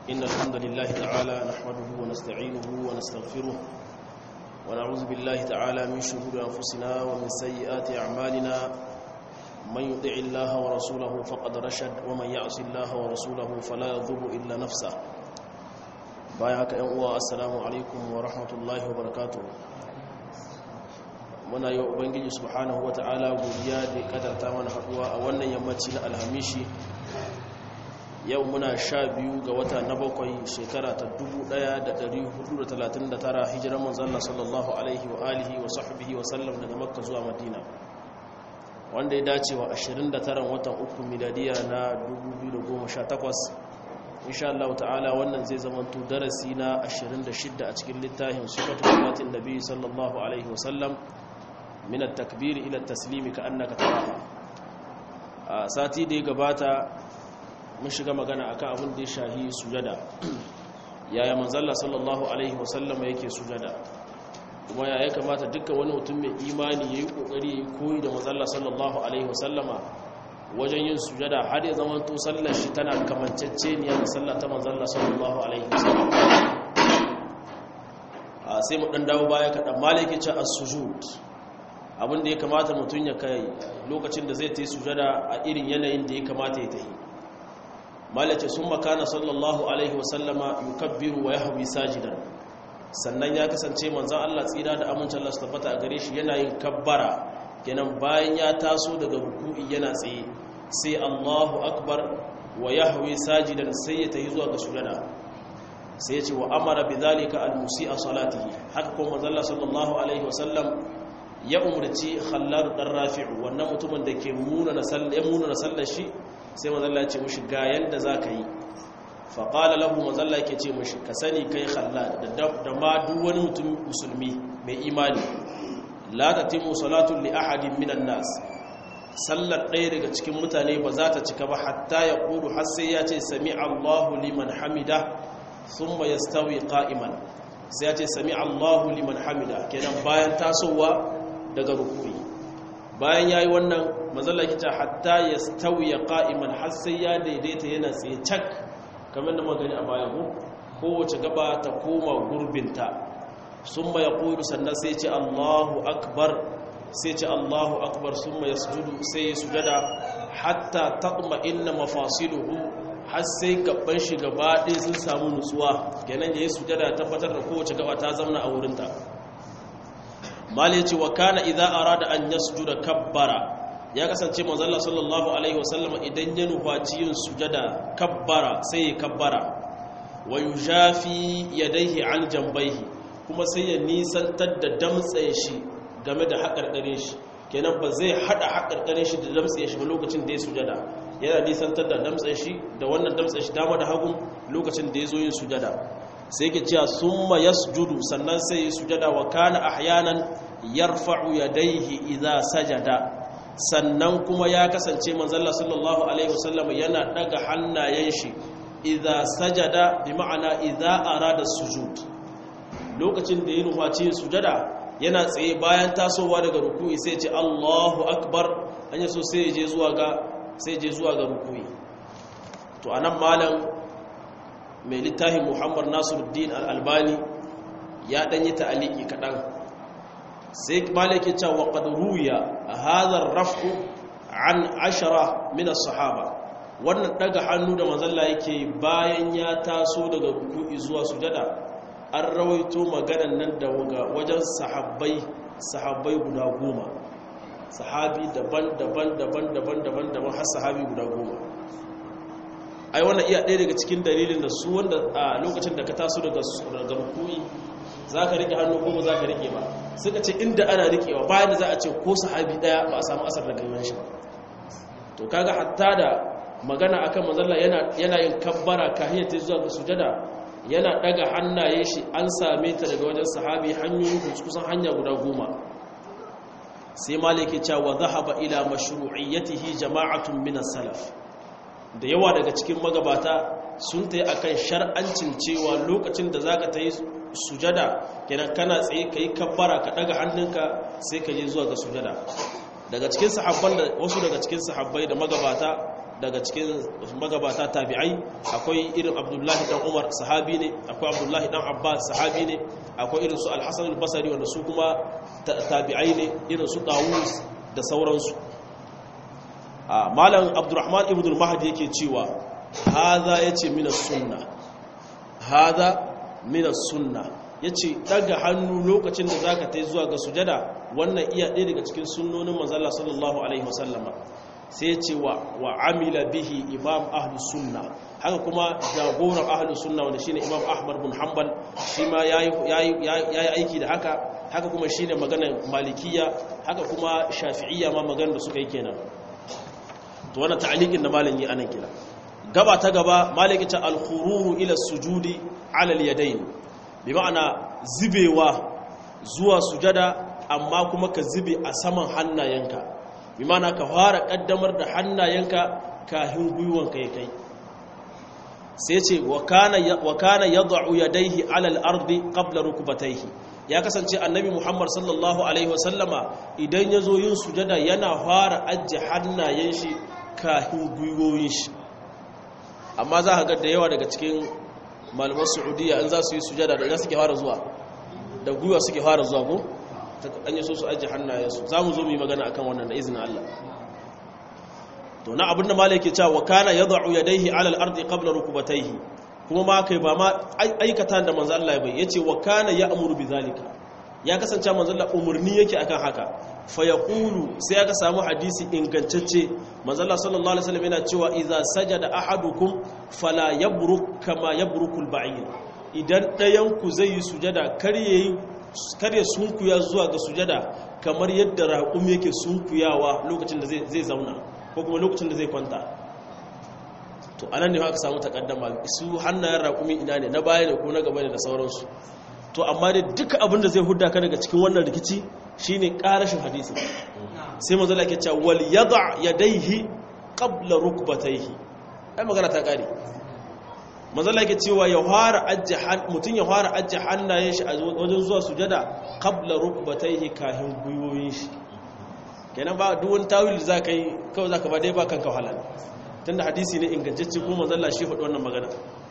إن الحمد لله تعالى نحمده ونستعينه ونستغفره ونعوذ بالله تعالى من شرور أنفسنا ومن سيئات أعمالنا من يطع الله ورسوله فقد رشد ومن يعص الله ورسوله فلا يضر إلا نفسه بايعك أنوا السلام عليكم ورحمة الله وبركاته muna yi wa ubangiji subhanahu wata'ala godiya da kadarta mana haduwa a wannan yammaci na alhamishi yau muna 12 ga wata na bakwai shekara ta 1439 hijiran manzon sallallahu alaihi wa alihi wa sahbihi wa sallam daga makka zuwa madina wanda ya dace wa 29 watan uku miladiya na 2018 insha Allah ta'ala wannan zai zamanto darasi na 26 a cikin littafin sifatul salatin nabi sallallahu alaihi wa sallam min at-takbir ila at-taslim ka'annaka taraha sati da ya gabata mun shiga magana akan abin da ya shahi sujada yaya manzalla sallallahu alaihi wasallam yake sujada kuma ya kamata dukkan wani mutum mai imani yayi kokari yayi koyi da manzalla sallallahu alaihi wasallama wajen yin sujada har ya zama to sallar shi tana kamanceceniya da sallar ta manzalla sallallahu alaihi wasallam sai mu dan dawo baya kadan malaki ce as-sujud abin da ya kamata mutum ya kai lokacin da zai ta yi sujada a irin yanayin da ya kamata ya ta yi malace sun makana sallallahu alaihi wasallama yukabbiru wa yahwi sajidan sannan ya kasance manzon Allah tsira da amincin Allah su tabbata a gare shi yana yin kabbara kenan bayan ya taso daga ruku'i yana tsaye sai Allahu akbar wa yahwi sajidan sai ya tayi zuwa ga sujada sai ya ce wa amara bidhalika al-musi'a salatihi haka kuma manzon Allah sallallahu alaihi wasallam ya umarci Khallad dan Rafi'u wannan mutumin da ke muna na sallar shi sai manzalla ya ce mushi ga yanda zaka yi fa qala lahu manzalla yake ce mushi ka sani kai Khallad da ma duk wani mutum musulmi mai imani la tatimu salatu li ahadin minan nas sallar ɗaya daga cikin mutane ba za ta cika ba hatta ya qulu har sai ya ce sami Allahu liman hamida thumma yastawi qa'iman sai ya ce sami Allahu liman hamida kenan bayan tasowa daga rukui bayan yayi wannan mazalla kita hatta yastawiya qa'iman har sai ya daidaita yana tsaye cak kamar da magani a baya ko kowace gaba ta koma gurbinta summa yaqulu sannan sai ce Allahu akbar sai ce Allahu akbar summa yasjudu sai sujada hatta taqma'inna mafasiluhu har sai gaban shi gaba ɗaya sun samu nutsuwa kenan yayi sujada tabbatar da kowace gaba ta zauna a wurinta mali ce wa kana idza arada an yasjuda kabbara ya kasance manzon Allah sallallahu alaihi wasallam idan ya nufaci yin sujada kabbara sai ya kabbara wa yujafi yadayhi an jambayhi kuma sai ya nisantar da damtsaye shi game da haƙarƙare shi kenan ba zai hada haƙarƙare shi da damtsaye shi ba lokacin da ya sujada yana nisantar da damtsaye shi da wannan damtsaye shi dama da hagu lokacin da ya zo yin sujada sai ke cewa summa yasjudu sannan sai ya sujada wa kana ahyanan yarfa'u yadayhi idza sajada sannan kuma ya kasance manzon sallallahu alaihi wasallam yana daga hannayen shi idza sajada bi ma'ana idza arada sujud lokacin da ya nufaci sujada yana tsaye bayan tasowa daga ruku'i sai ya ce Allahu akbar an yaso sai ya je zuwa ga ruku'i to anan malam mai littafin Muhammad Nasiruddin Al-Albani ya danyi ta'aliki kadan sai malaki ta wa qad ruya hadha ar-raf'u an 10 min as-sahaba wannan daga hannu da manzalla yake bayan ya taso daga ruku'i zuwa sujada an rawaito maganan nan da wajen sahabbai guda 10 sahabi daban har sahabi guda 10 ai wannan iya ɗaya daga cikin dalilin da su wanda a lokacin da ka taso daga rukui za ka riƙe hannu ko ba za ka riƙe ba suka ce inda ana riƙewa bayan da za a ce ko sahabi ɗaya ba a samu asar daga yawan shi ba to kaga hatta da magana akan manzalla yana yin kabbara kahiyar ta zuwa ga sujada yana ɗaga hannaye shi an same ta daga wajen sahabi hanyoyin kusan hanya guda 10 sai maliki cewa zahaba ila mashru'iyyatihi jama'atun min as-salaf da yawa daga cikin magabata sun ta yi a kan shar'ancin cewa lokacin da za ka ta yi sujada kenan kana tsaye ka yi kabbara ka ɗaga hannunka sai ka je zuwa ga sujada daga cikin sahabban da wasu daga cikin sahabbai da magabata daga cikin magabata tabi'ai akwai irin Abdullahi dan Umar sahabi ne, akwai Abdullahi dan Abbas sahabi ne, akwai irin su Al-Hasan al-Basri wanda su kuma tabi'ai ne, irin su Dawus da sauransu. Malam Abdurrahman ibn al-Mahdi yake cewa hadha yace min as-sunnah, hadha min as-sunnah, yace daga hannu lokacin da zaka tai zuwa ga sujada wannan iya ɗaya daga cikin sunnonin manzo Allah sallallahu alaihi wasallama. sai ya ce wa amila bihi imam ahlus sunna, haka kuma jagoran ahlus sunna wanda shine imam Ahmad bin Hanbal shi ma yayi aiki da haka kuma shine maganar malikiya, haka kuma shafi'iyya ma maganar da suka yi kenan. to wannan ta'liqin da malam yi anan kila gaba ta gaba maliki ta al-khururu ila sujudi ala al-yadayn, bi ma'ana zibewa zuwa sujada amma kuma ka zube a saman hannayenka, bi ma'ana ka fara kaddamar da hannayenka kafin gwiwanka ya kai. sai ce wa kana yad'u yadayhi ala al-ardi qabla rukbatayhi, ya kasance annabi Muhammad sallallahu alaihi wasallama idan yazo yin sujada yana fara ajje hannayen shi kafin gwiwoyin shi. amma za ka ga da yawa daga cikin malaman Saudiya in za su yi sujada da suke fara zuwa da gwiwa suke fara zuwa ko an yi so su ajje hannayensu. za mu zo mu yi magana akan wannan da izinin Allah. to na abinda malai yake cewa kana yad'u yadayhi ala al-ardi qabla rukbatayhi, kuma ma kai ba ma aikata da manzo Allah bai yace wa kana ya'muru bidhalika, ya kasance manzo Allah umurni yake akan haka. fa yaqulu, sai aka samu hadisi ingantacce manzo Allah sallallahu alaihi wasallam yana cewa idza sajada ahadukum fala yabruk kama yabrukul ba'ir, idan dayan ku zai yi sujada kar ya sunkuya zuwa ga sujada kamar yadda raƙum yake sunkuyawa lokacin da zai zauna ko kuma lokacin da zai kwanta. to anan ne aka samu takaddama, su hannayen raƙumi ina ne, na baya ne ko na gaba ne da sauransu. to amma dai duka abin da zai hudda ka daga cikin wannan rikici shine ƙarashin hadisi. sai manzo Allah yake cewa wal yad'a yadayhi qabla rukbatayhi, ai magana ta kare. manzo Allah yake cewa mutun ya fara ajje hannayen shi a wajen zuwa sujada qabla rukbatayhi kahin gwiwoyin shi. kenan ba duk wani tawil da zaka yi kawai zaka ba dai ba kanka wahala, tunda hadisi ne ingantacce kuma manzo Allah shi faɗi wannan magana.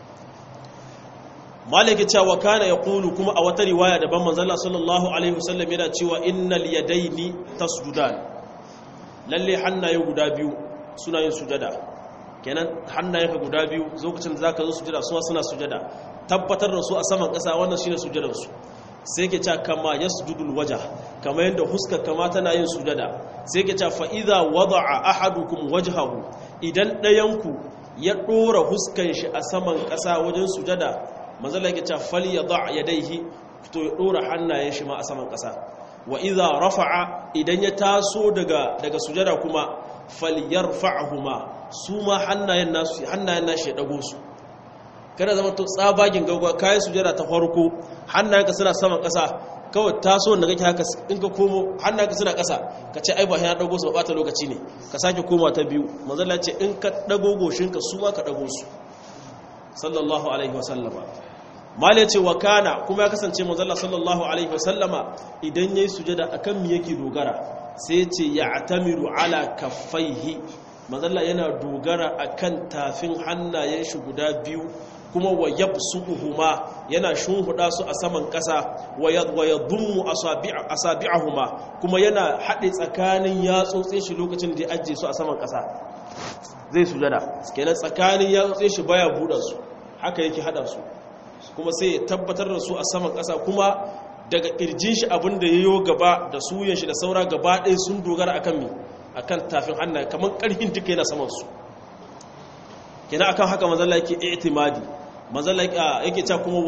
malaki cewa kana yaqulu, kuma a wata riwaya daban manzo Allah sallallahu alaihi wasallam yana cewa innal yadaini tasjudan, lalle hannaye guda biyu suna yin sujada. kenan hannayenka guda biyu lokacin da zaka zo sujada suna sujada, tabbatar da su a saman ƙasa wannan shine sujadar su. sai ke cewa kama yasjudul wajh, kama yanda huskar kama tana yin sujada. sai ke cewa fa idza wada'a ahadukum wajhahu, idan dayanku ya dora huskan shi a saman ƙasa wajen sujada, manzo Allah yake cewa falyadha yadayhi, to ya dora hannayen shi ma a saman ƙasa. wa idza rafa'a, idan ya taso daga sujada kuma falyarfa'huma, su ma hannayen nashi ya dago su. kada zama to tsabagin gaggawa kayan sujada ta farko hannayenka suna saman ƙasa, kawai taso da kake haka in ka komo hannayenka suna ƙasa ka ce ai ba yana dago su ba ta lokaci ne, ka sake koma ta biyu. manzo Allah ya ce in ka dago goshinka su ma ka dago su, sallallahu alaihi wasallama. mal ya ce wa kana, kuma ya kasance manzo Allah sallallahu alaihi wasallama idan yayi sujada akan me yake dogara, sai ya ce ya'tamiru ala kaffaihi, manzo Allah yana dogara akan tafin hannayen shi guda biyu, kuma wa yabsuhuma, yana shunhuda su a saman ƙasa, wa yadhummu asabi'ahuma, kuma yana haɗe tsakanin yatsotsin shi lokacin da ya ajiye su a saman ƙasa zai sujada. kenan tsakanin yatsotsin shi baya buɗa su, haka yake haɗa su, kuma sai ya tabbatar da su a saman ƙasa, kuma daga ƙirjin shi abin da yayo gaba da suyan shi da saura gaba ɗaya sun dogara akan me, akan tafin hannaye, kamar ƙarfin duka yana saman su. kenan akan haka manzo Allah yake i'timadi, manzo Allah yake cewa kuma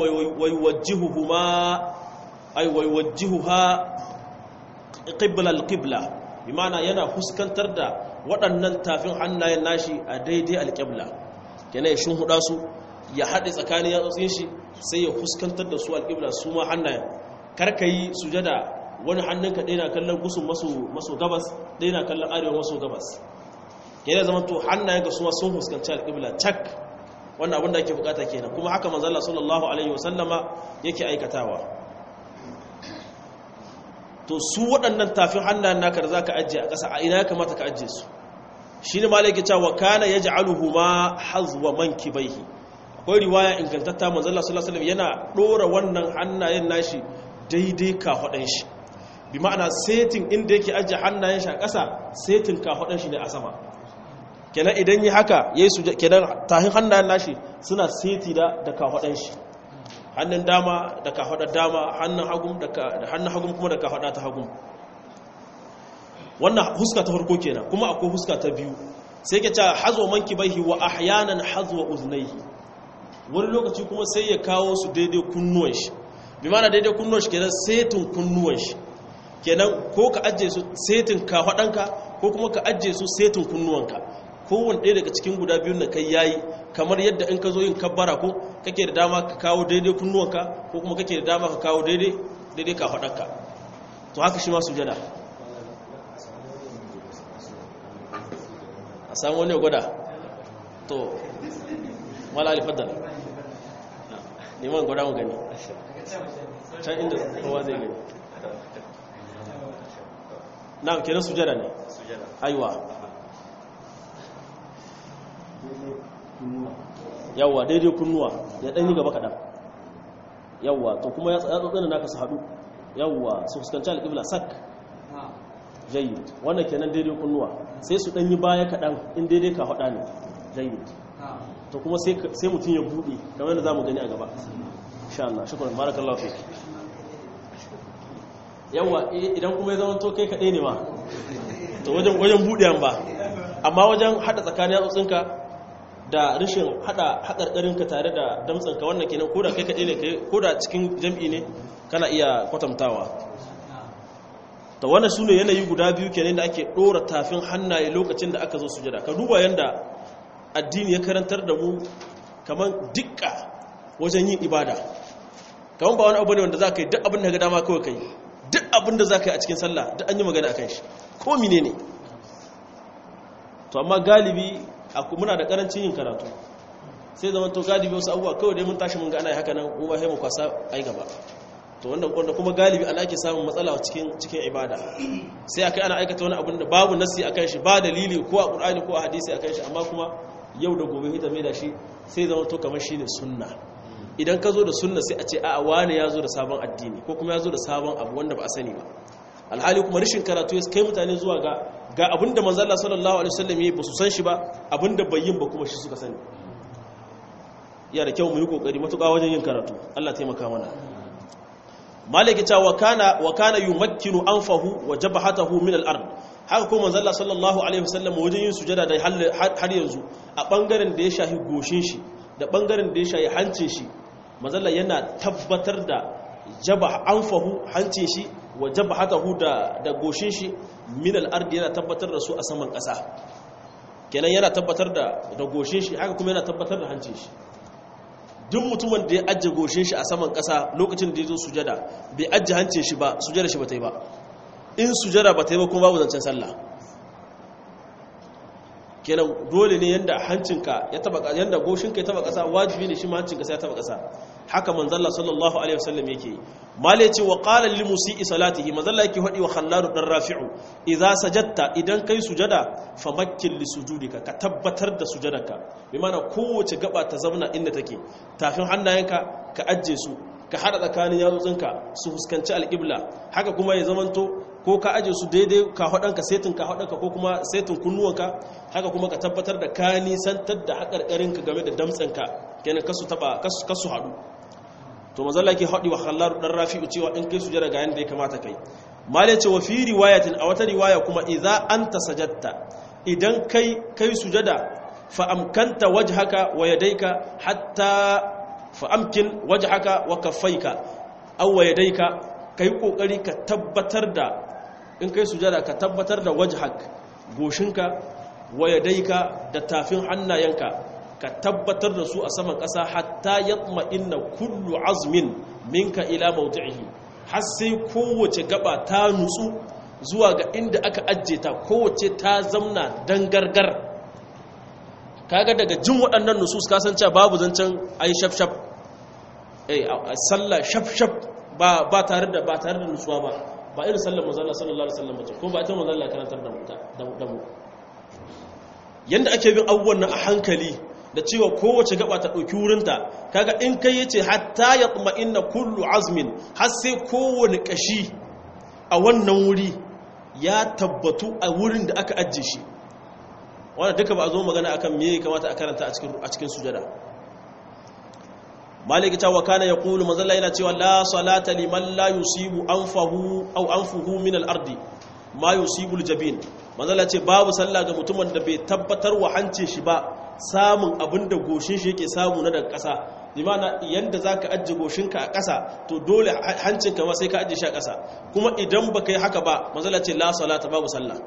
wayuwajjihuha qibla al-qibla, bi ma'ana yana fuskantar da waɗannan tafin hannayen nashi a daidai al-qibla. kenan ya shunhuda su, ya haɗe tsakanin yatsotsin shi, sai ya fuskantar da su al-qibla su ma hannayen. karka yi sujada wani hannunka ɗaya na kallon gusun maso gabas, ɗaya na kallon arewa maso gabas. yana zama to hannayenka su ma sun fuskanci al-qibla cak. wannan abin da ake bukata kenan, kuma haka manzo Allah sallallahu alaihi wasallama yake aikatawa. to su waɗannan tafin hannayen naka da zaka ajiye a ƙasa, a ina ya kamata ka ajiye su? shine malaki cewa kana yaj'aluhuma hazwa mankibaihi akwai riwaya ingantatta manzo Allah sallallahu alaihi wasallam yana dora wannan hannayen nashi daidai kafadan shi bi ma'ana setin inda yake ajiye hannayen shi a ƙasa setin kafadan shi ne a sama kenan idan yi haka yayi su kenan tahin hannayen nashi suna seti da kafadan shi hannun dama da kafadar dama hannun hagun kuma da kafada ta hagun wannan huska ta farko kenan kuma akwai huska ta biyu sai ke cewa hazo mankibaihi wa ahyanan hazwa uznaihi wani lokaci kuma sai ya kawo su daidai kunnuwan shi bi mana daidai kunnuwan shi kenan setin kunnuwan shi kenan ko ka ajiye su setin kafadanka ko kuma ka ajiye su setin kunnuwanka kowane ɗaya daga cikin guda biyun da kai yayi kamar yadda in ka zo yin kabbara ko kake da dama ka kawo daidai kunnuwanka ko kuma kake da dama ka kawo daidai kafadanka to haka shi ma sujada a samu wani gwada to mala alifaddal neman gwada mu gani can inda kowa zai gani na kenan sujada ne aiwa yawwa daidai kunnuwa ya ɗanyi gaba kaɗan yawwa to kuma ya tsotsi naka su haɗu yawwa su fuskanci alƙibla sak jayyid wannan kenan daidai kunnuwa sai su ɗanyi baya kaɗan in daidai ka haɗa ne jayyid to kuma sai mutum ya buɗe kamar yadda za mu gani a gaba insha Allah shukran barakallahu fi yawwa idan kuma ya zama to kai kaɗai ne ma to wajen buɗe ba amma wajen haɗa tsakanin yatsotsinka da rashin hada haƙarƙarinka tare da damtsanka wannan kenan ko da kai kaɗai ne ko da cikin jam'i ne kana iya kwatantawa ta wannan su ne yanayi guda biyu kenan da ake ɗora tafin hannaye lokacin da aka zo sujada ka duba yadda addini ya karantar da mu kamar dukka wajen yin ibada kamar ba wani abu ne wanda za ka yi duk abin da ga dama kawai ka yi duk abin da za ka yi a cikin sallah duk an yi magana a kan shi ko mine ne to amma galibi muna da karancin yin karatu sai zama to galibi wasu abubuwa kawai dai mun tashi mun ga ana yi haka nan mu ba sai mu kwasa ai gaba to wanda kuma galibi ana ake samun matsala cikin ibada sai akai ana aikata wani abin da babu nasi akan shi ba dalili ko a Qur'ani ko a hadisi akan shi amma kuma yau da gobe hita mai da shi sai zama to kamar shine sunna idan ka zo da sunna sai a ce a'a wani ya zo da sabon addini ko kuma ya zo da sabon abu wanda ba a sani ba alhali kuma rashin karatu ya kai mutane zuwa ga abinda manzo Allah sallallahu alaihi wasallam ya ba su san shi ba abinda bai yin ba kuma shi suka sani ya da kyau mu yi kokari matuƙa wajen yin karatu Allah taimaka mana malaki ta wa kana yumakkinu anfahu wa jabhatahu min al-ard haka kuma manzo Allah sallallahu alaihi wasallam wajen yin sujada da har yanzu a bangaren da ya shahi goshin shi da bangaren da ya shahi hancin shi manzo Allah yana tabbatar da jabha anfahu hancin shi wa jabhatahu da goshin shi min al-ard yana tabbatar da su a saman ƙasa kenan yana tabbatar da goshin shi haka kuma yana tabbatar da hancin shi duk mutumin da ya ajje goshin shi a saman ƙasa lokacin da ya zo sujada bai ajje hancin shi ba sujada shi ba ta yi ba in sujada ba ta yi ba kuma babu zancen sallah kenan dole ne yanda hancinka ya taba yanda goshinka ya taba ƙasa wajibi ne shi ma hancinka sai ya taba ƙasa haka manzalla sallallahu alaihi wasallam yake yi mali ce wa qala lil musii salatihi manzalla yake hadi wa khalladu dan rafi'u idza sajadta idan kai sujada famakkil li sujudika ka tabbatar da sujadarka bi mana kowace gaba ta zauna inda take tafin hannayenka ka ajje su ka hada tsakanin yatsotsinka su fuskanci alqibla haka kuma ya zamanto ko ka aje su daidai ka hadanka setin ka hadanka ko kuma setin kunnuwanka haka kuma ka tabbatar da ka nisantar da hakarkarinka game da damtsanka kenan kasu hadu to mazalla ke haɗi wa khallaru dan rafi'u cewa in kai sujada ga yanda ya kamata kai malai ce wa fi riwayatin a wata riwaya kuma idza anta sajadta idan kai sujada fa amkanta wajhaka wa yadayka hatta fa amkin wajhaka wa kaffayka aw wa yadayka kai kokari ka tabbatar da in kai sujada ka tabbatar da wajhak goshinka wa yadayka da tafin hannayenka ka tabbatar da su a saman ƙasa hatta yatma inna kullu azmin minka ila mawdi'ihi har sai kowace gaba ta nutsu zuwa ga inda aka ajje ta kowace ta zamna dangargar kaga daga jin waɗannan nusus ka san cewa babu zancen ai shafshaf sallah shafshaf ba tare da nutsuwa ba irin sallar manzo Allah sallallahu alaihi wasallam ce ko ba ita manzo Allah karantar da mu yanda ake bin abubuwan nan a hankali da cewa kowace gaba ta ɗauki wurinta kaga in kai yace hatta ya inna kullu azmin har sai kowane kashi a wannan wuri ya tabbatu a wurin da aka ajiye shi wanda duka ba a zo magana akan me ya kamata a karanta a cikin sujada maliki ta wakana ya kulu mazalla yana cewa la salata liman la yusibu anfahu aw anfuhu min al-ardi ma yusibu al-jabin mazalla ce babu sallah ga mutumin da bai tabbatar wa hancin shi ba samun abinda goshin shi yake samu na daga ƙasa limana yanda zaka ajje goshinka a ƙasa to dole hancinka ma sai ka ajje shi a ƙasa kuma idan baka yi haka ba mazalla ce la salata babu sallah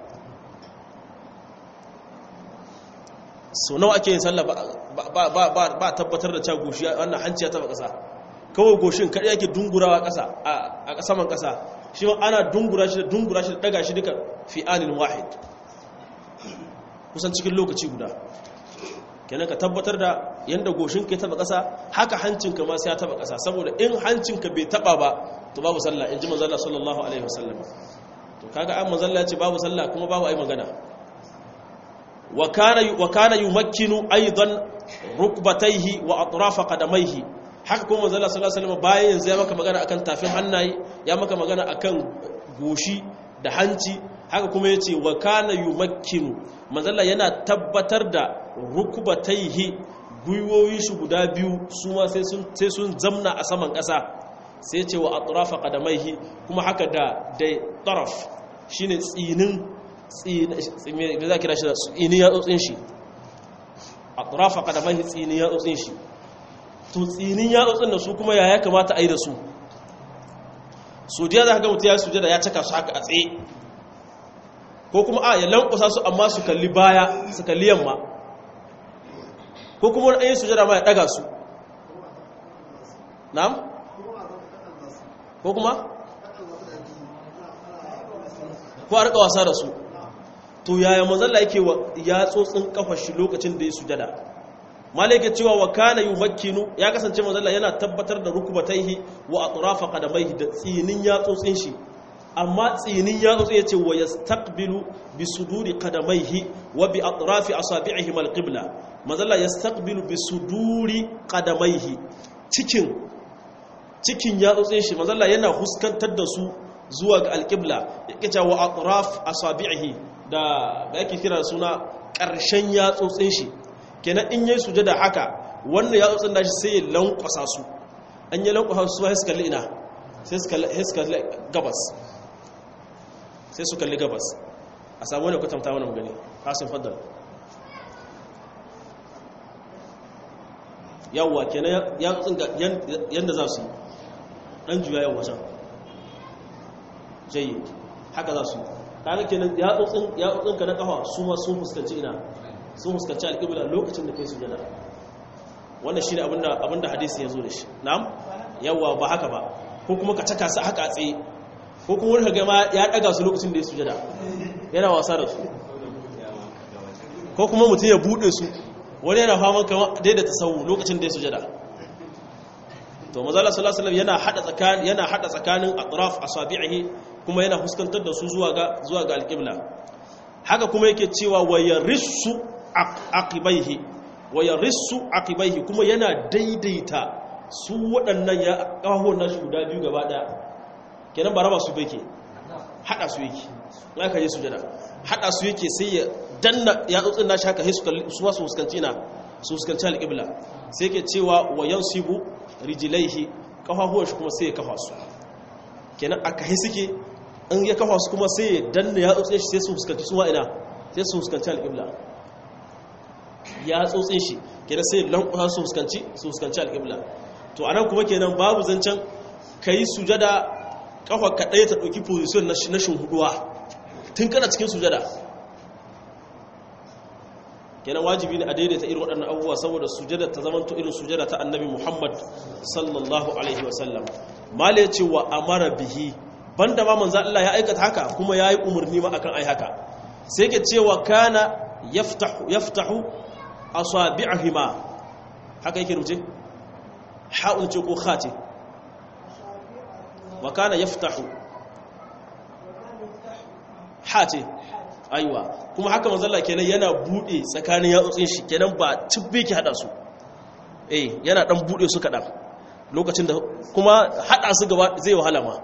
so nawa ake yin sallah ba tabbatar da cewa goshi wannan hanci ya taba ƙasa kawai goshin kadai yake dungurawa ƙasa a saman ƙasa shi ma ana dungura shi da daga shi duka fi anin wahid kusan cikin lokaci guda kenan ka tabbatar da yanda goshin ka ya taba ƙasa haka hancinka ma sai ya taba ƙasa saboda in hancinka bai taba ba to babu sallah in ji manzo Allah sallallahu alaihi wasallam to kaga an manzo Allah ya ce babu sallah kuma babu ai magana وكان يمكن ايضا ركبتيه واطراف قدميه haka kuma manzo Allah sallallahu alaihi wasallam bayan yanzu ya maka magana akan tafin hannaye ya maka magana akan goshi da hanci haka kuma yace wa kana yumakkinu manzo Allah yana tabbatar da rukbataihi gwiwoyi shi guda biyu su ma sai sun zamna a saman ƙasa sai yace wa atrafa qadamaihi kuma haka da taraf shine tsinin da za kira shi da tsini ya tsotsin shi a turafa kadamai tsini ya tsotsin shi to tsinin ya tsotsin da su kuma ya kamata a yi da su sojiya za ka ga mutu ya suje da ya caka su haka a tsaye ko kuma ya lankusa su amma su kalli baya su kalli yamma ko kuma wani ayin sujada ma ya daga su na'am ko kuma ko a rika wasa da su to yaya manzalla yake ya tsotsin kafar shi lokacin da ya sujada malaike cewa wa kana yumakkinu ya kasance manzalla yana tabbatar da rukubataihi wa atrafa qadamaihi da tsinin ya tsotsin shi amma tsinin ya tsotsi yace wa yastaqbilu bi suduri qadamaihi wa bi atrafi asabi'ihi mal qibla manzalla yastaqbilu bi suduri qadamaihi cikin ya tsotsin shi manzalla yana huskantar da su zuwa ga alqibla yake cewa wa atraf asabi'ihi da yake kira suna ƙarshen yatsotsin shi kenan in yi sujada haka wannan yatsotsin da shi sai ya lankwasa su an yi lankwasa su sai su kalli ina sai su kalli gabas sai su kalli gabas a samu wani kwatanta wani magani kasin faddal yawwa kenan yatsotsin yadda za su yi ɗan juya yawwa can jayi haka za su yi kaga kenan yatsotsin ka na kafa su ma sun fuskanci ina sun fuskanci alƙibla lokacin da kai sujada wannan shine abinda hadisi ya zo da shi na'am yawa ba haka ba ko kuma ka caka su haka a tsaye ko kuma wani kaga ma ya daga su lokacin da ya sujada yana wasa da su ko kuma mutum ya bude su wani yana faman kama daidaita sau lokacin da ya sujada to manzo Allah sallallahu alaihi wasallam yana hada tsakanin atraf asabi'ihi kuma yana fuskantar da su zuwa ga alqibla haka kuma yake cewa wayarissu aqibaihi kuma yana daidaita su waɗannan ya kawo nashi guda biyu gaba daya kenan ba raba su bake hada su yake aka yi sujada hada su yake sai ya danna ya tsotsin nashi haka sai su wasu fuskanci alqibla sai yake cewa wayansibu rijilaihi kafafuwan shi kuma sai ya kafa su kenan aka hi suke in ya kafa su kuma sai ya danna ya tsotse shi sai su fuskanci su ina sai su fuskanci alƙibla ya tsotse shi kenan sai lankusa su fuskanci alƙibla to anan kuma kenan babu zancen kai sujada kafa kadai ta dauki position na shinhuduwa tun kana cikin sujada kenan wajibi ne a daidaita irin waɗannan abubuwa saboda sujada ta zamanto irin sujada ta annabi Muhammad sallallahu alaihi wasallam mala yace wa amara bihi banda ma manzo Allah ya aikata haka kuma yayi umurni ma akan ai haka sai yake cewa kana yaftahu asabi'ihima haka yake rubuce ha'un ce ko khati wa kana yaftahu hati aiwa kuma haka manzo Allah kenan yana bude tsakanin yatsotsin shi kenan ba cibbe ki hada su yana dan bude su kadan lokacin da kuma hada su gaba zai wahala ma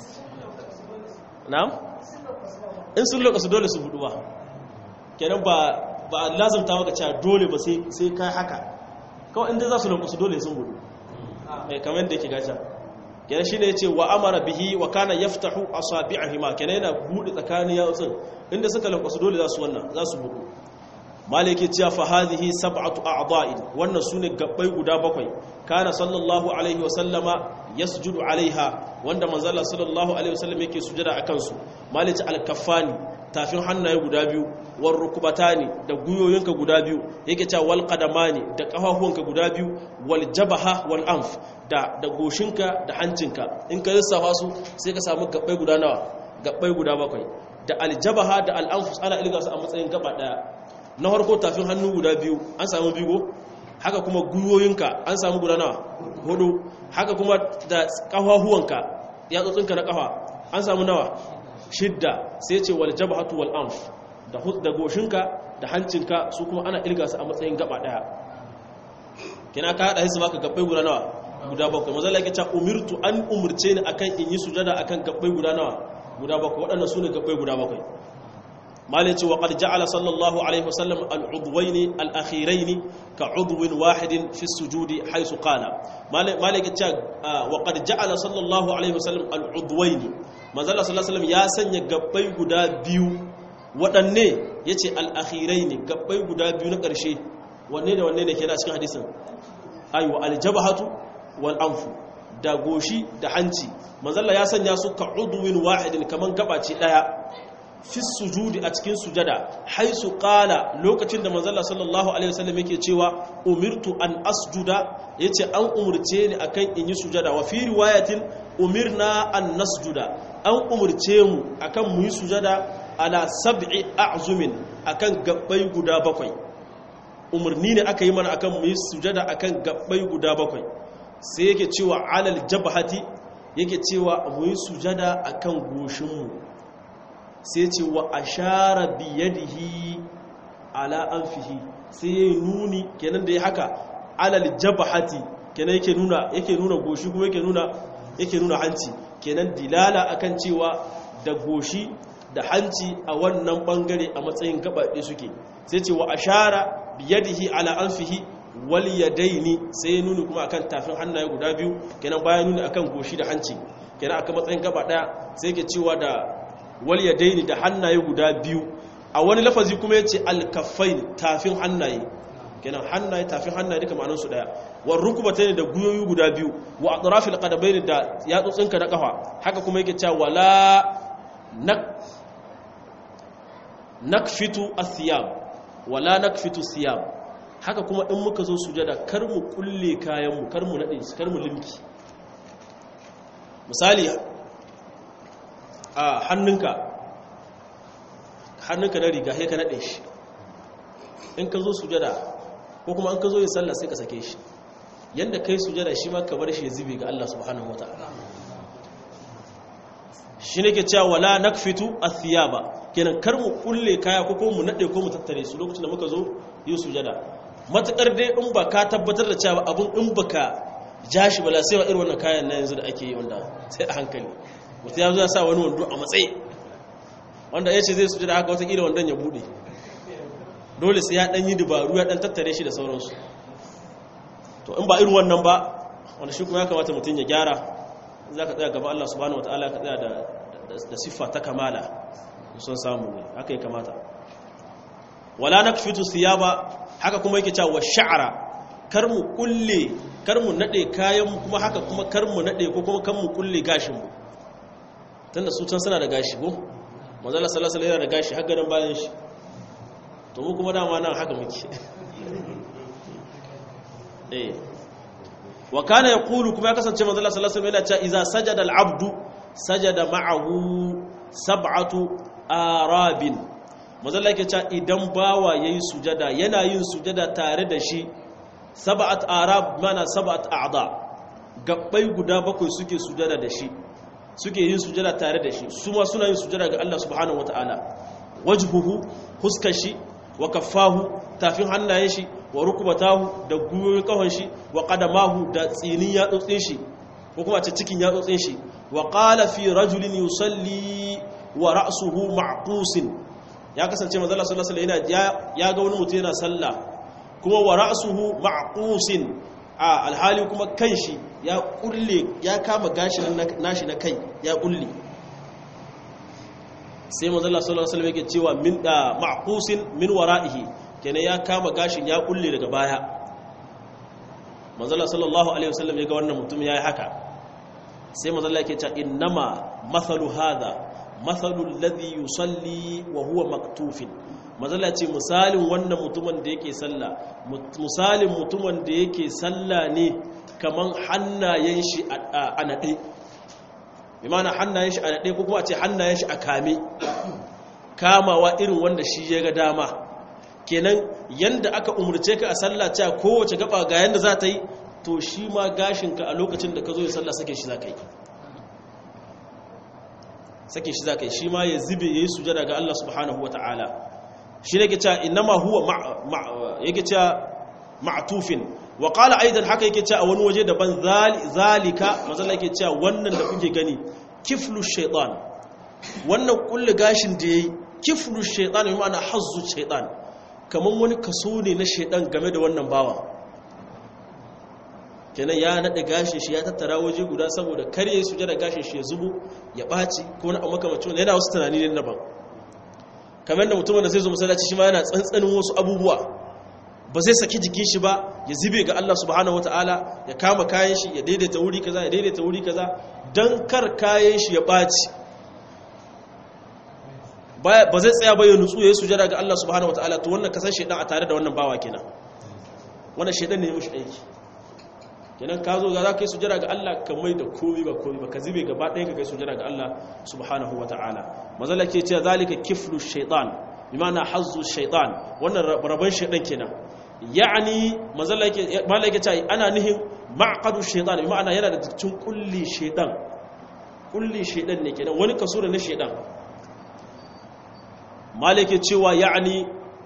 na'am in sun lokaci dole su budu ba kenan ba lazimta maka cewa dole ba sai kai haka kawai inda za su lokaci dole sun budu kamar yadda yake gaja kenan shine yace wa amara bihi wa kana yaftahu asabi'ahima kenan yana bude tsakanin yatsun inda suka lokaci dole za su budu maliki cewa fa hadhihi sab'atu a'dha'in wannan sune gabbai guda bakwai kana sallallahu alaihi wa sallama yasjudu alaiha wanda manzo Allah sallallahu alaihi wa sallam yake sujada akan su maliki al-kaffani tafin hannaye guda biyu war rukbatani da guyoyinka guda biyu yake cewa wal qadamani da kafafuwanka guda biyu wal jabaha wal anf da goshinka da hancinka in ka lissafa su sai ka samu gabbai guda nawa gabbai guda bakwai da aljabaha da al anf ana ilga su a matsayin gaba daya na harko tafin hannu guda biyu an samu bigo haka kuma guyoyinka an samu guda nawa hudu haka kuma da kafafuwanka yatsotsinka na kafa an samu nawa shidda sai ce wal jabhatu wal anf da goshinka da hancinka su kuma ana ilga su a matsayin gaba daya kina ka hada su baka gabbai guda nawa guda bakwai manzo Allah yake cewa umirtu an umurce ni akan in yi sujada akan gabbai guda nawa guda bakwai waɗannan sune gabbai guda bakwai مالك وقد جعل صلى الله عليه وسلم العضوين الأخيرين كعضو واحد في السجود حيث قال مالك وقد جعل صلى الله عليه وسلم العضوين ما زال صلى الله عليه وسلم يا سنيا غبي غدا بيو wadanne yace al-akhirain gabbai guda biyu na karshe wanne da wanne ne kenan a cikin hadisin aywa al-jabhatu wal anfu da goshi da hanci manzalla ya sanya su ka udwin wahidin kaman gabaci daya fi sujudi a cikin sujada haisu qala lokacin da manzo Allah sallallahu alaihi wasallam yake cewa umirtu an asjuda yace an umurce ni akan in yi sujada wa fi riwayatin umirna an nasjuda an umurce mu akan mu yi sujada ala sab'i a'zumin akan gabbai guda bakwai umurni ne aka yi mana akan mu yi sujada akan gabbai guda bakwai sai yake cewa alal jabhati yake cewa mu yi sujada akan goshin mu sai ce wa ashara biyadihi ala anfihi sai ya nuni kenan da ya haka alal jabhati kenan yake nuna goshi kuma yake nuna hanci kenan dilala akan cewa da goshi da hanci a wannan bangare a matsayin gabaɗe suke sai ce wa ashara biyadihi ala anfihi wal yadaini sai ya nuni kuma akan tafin hannaye guda biyu kenan bayan nuni akan goshi da hanci kenan aka matsayin gaba daya sai yake cewa da wal yadaini da hannaye guda biyu a wani lafazi kuma yace al-kaffain tafin hannaye kenan hannaye tafin hannaye duka ma'anar su daya war rukbatayn da guyoyi guda biyu wa atrafil qadabayn da yatsotsinka na kafa haka kuma yake cewa wala nakfitu athiyab wala nakfitu thiyab haka kuma in muka zo sujada kar mu kulle kayan mu kar mu nade kar mu limki misali a hannunka na riga sai ka nade shi in ka zo sujada ko kuma in ka zo yin sallah sai ka sake shi yanda kai sujada shi ma ka bar shi ya zube ga Allah subhanahu wataala shi ne ke cewa wala nakfitu athiyaba kenan kar mu kulle kaya ko mu nade ko mu tattare su lokacin da muka zo yin sujada matakar dai in ba ka tabbatar da cewa abun in baka ja shi bala sai wa irin wannan kayan na yanzu da ake yi wanda sai a hankali mutum ya zo ya sa wani wando a matsayi wanda ya ce zai sujada haka watakila wandon ya bude dole sai ya dan yi dubaru ya dan tattare shi da sauransu to in ba irin wannan ba wanda shi kuma ya kamata mutum ya gyara za ka tsaya gaba Allah subhanahu wataala ka tsaya da siffa ta kamala sun samu ne haka ya kamata wala nakfitu thiyaba haka kuma yake cewa sha'ra kar mu kulle kar mu nade kayan mu kuma haka kuma kar mu nade ko kuma kan mu kulle gashin mu tunda su can suna da gashi ko manzo Allah sallallahu alaihi wasallam yana da gashi har gadan bayan shi to mu kuma dama nan haka muke wa kana yaqulu kuma ya kasance manzo Allah sallallahu alaihi wasallam yana cewa idza sajada al-abdu sajada ma'ahu sab'atu arabin manzo Allah yake cewa idan bawa yayi sujada yana yin sujada tare da shi sab'at arab mana sab'at a'da gabbai guda bakwai suke sujada da shi suke yin sujada tare da shi su ma suna yin sujada ga Allah subhanahu wataala wajhuhu huskar shi wa kaffahu tafin hannayen shi wa rukbatahu da guyoyin kafan shi wa qadamahu da tsinin yatsotsin shi ko kuma ce cikin yatsotsin shi wa qala fi rajulin yusalli wa ra'suhu ma'qusin ya kasance manzo Allah sallallahu alaihi wasallam ya ga wani mutum yana sallah kuma wa ra'suhu ma'qusin a alhali kuma kanshi ya kulle ya kama gashin nashi na kai ya kulle sai manzo Allah sallallahu alaihi wasallam yake cewa min ma'qusin min wara'ihi kenan ya kama gashin ya kulle daga baya manzo Allah sallallahu alaihi wasallam ya ga wannan mutum yayi haka sai manzo Allah yake cewa innama mathalu hadha mathalu alladhi yusalli wa huwa maktufin manzo Allah ce misalin wannan mutumin da yake sallah misalin mutumin da yake sallah ne kaman hannayen shi a nade imana hannayen shi a nade ko kuma ce hannayen shi a kame kamawa irin wanda shi ya ga dama kenan yanda aka umurce ka a sallah cewa kowace gaba ga yanda za ta yi to shi ma gashinka a lokacin da ka zo ya sallah sake shi za ka yi sake shi za ka yi shi ma ya zube ya yi sujada ga Allah subhanahu wa ta'ala shi ne ke cewa inama huwa yake cewa ma'tufin wa qala aidan haka yake cewa a wani waje daban zalika mazalla yake cewa wannan da kuke gani kiflu shaytan wannan kullu gashin da yayi kiflu shaytan bi ma'ana hazzu shaytan kaman wani kaso ne na shaytan game da wannan bawa kenan ya nade gashin shi ya tattara waje guda saboda kare su jira gashin shi ya zubo ya baci ko wani amma kamar cewa yana wasu tunani ne daban kamar da mutumin da zai zo masallaci shi ma yana tsantsanin wasu abubuwa ba zai saki jikin shi ba ya zube ga Allah subhanahu wataala ya kama kayan shi ya daidaita wuri kaza ya daidaita wuri kaza dan kar kayan shi ya baci ba zai tsaya ba ya nutsu ya yi sujada ga Allah subhanahu wataala to wannan kasan shedan a tare da wannan bawa kenan wannan shedan ne ya mushi aiki kenan ka zo za ka yi sujada ga Allah ka mai da komi ba ka zube gaba ɗaya ka kai sujada ga Allah subhanahu wa ta'ala mazala ke cewa zalika kiflu shaitan bi ma'ana hazzu shaitan wannan rabon shaitan kenan ya'ani mazala ke cewa ana nihin ma'qadu shaitan bi ma'ana yana da cikin kulli shaitan ne kenan wani kaso da na shaitan malike cewa ya'ani